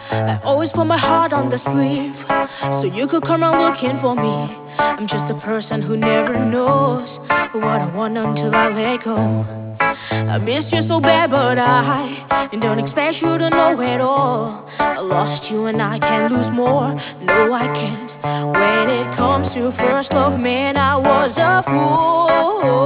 I always put my heart on the sleeve, so you could come around looking for me. I'm just a person who never knows what I want until I let go. I missed you so bad, but I don't expect you to know at all. I lost you and I can't lose more. No, I can't. When it comes to first love, man, I was a fool.